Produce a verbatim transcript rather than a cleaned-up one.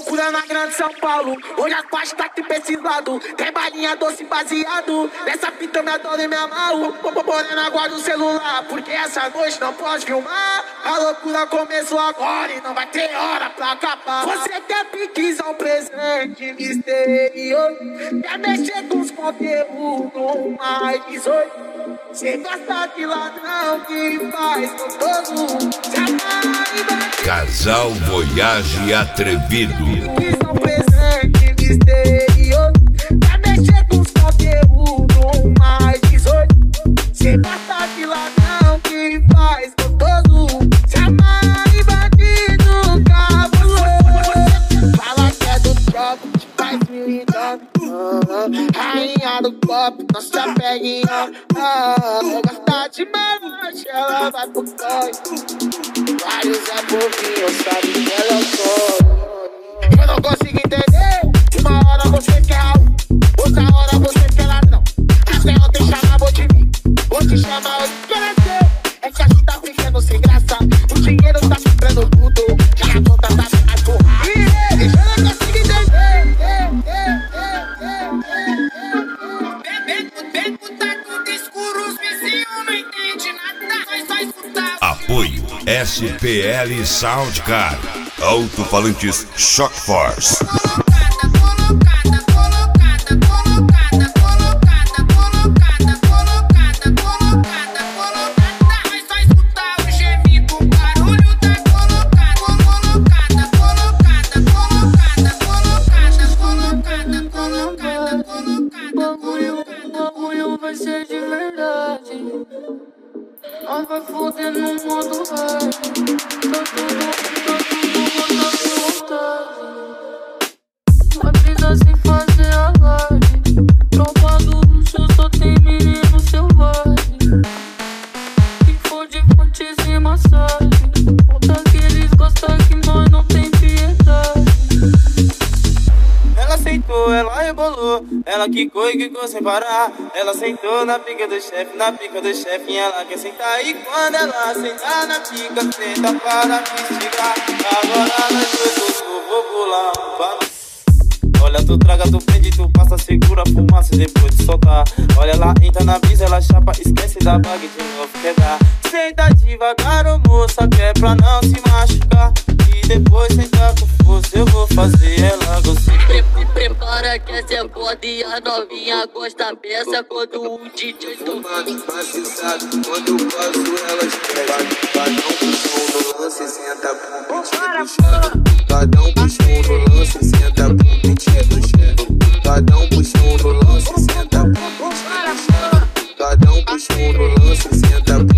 loucura na grande São Paulo. Hoje as baixas tá aqui pra esse lado. Tem balinha doce baseado. Nessa fita eu me adoro e me amarro. Morena, guarda o celular, porque essa noite não pode filmar. A loucura começou agora e não vai ter hora pra acabar. Você quer piquizão presente misterioso, quer mexer com os conteúdos mais dezoito. Cê gosta de ladrão que faz com todo. Casal Voyage Atrevido. Piquizão presente misterioso, quer mexer com os conteúdos mais dezoito. Cê gosta de ladrão que faz com todo. Se amarra e bandido cabuloso. Fala que é do tropo, te faz me ligando. Rainha do copo, não se apegue não. Gosta de maluco, ela vai pro coio. Vários é povinho, sabe que ela é o sonho. Eu não consigo entender. Uma hora você quer algo, outra hora você quer ladrão. Até ontem chamava de mim, hoje chama hoje cresceu. É que a gente tá ficando sem graça. O dinheiro tá comprando tudo, já a conta tá mais porra. E eu não consigo entender. Beco tá tudo escuro, os vizinhos não entendem nada. Nós vai escutar. Apoio S P L Soundcar. Alto-falantes Shock Force. Nós vai foder no modo hard. Tá tudo, tá tudo botando vontade. Vai brisar sem fazer alarde. Tropa do luxo só tem menino selvagem. Que for de fontes e massagem. Volta que eles gostam que nós não tem piedade. Ela aceitou, ela rebolou. Ela quicou e quicou sem parar. Ela sentou na pica do chefe, na pica do chefe. E ela quer sentar. E quando ela sentar na pica, senta para me esticar. Agora nós dois, eu vou pular um pano. Olha, tu traga, tu prende, tu passa, segura a fumaça depois de soltar. Olha, ela entra na brisa, ela chapa, esquece da bag de novo, quer dar. Senta devagar, ô moça, que é pra não se machucar. E depois senta com força, eu vou fazer ela gostar. Se prepara que essa é foda e a novinha gosta dessa quando o D J toca. Maciçado, quando eu passo elas querem. Badão puxou no lance, senta pro piti do chefe. Badão puxou no lance, senta pro piti do chefe. Badão puxou no lance, senta pro piti do chefe. Badão puxou no lance, senta pro